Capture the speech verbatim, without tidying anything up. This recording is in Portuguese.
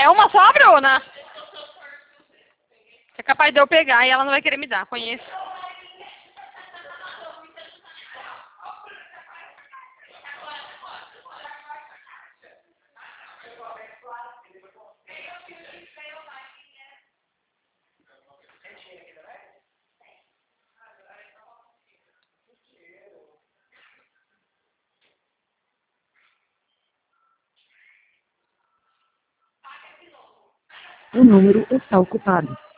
É uma só, Bruna? É capaz de eu pegar e ela não vai querer me dar, conheço. O número está ocupado.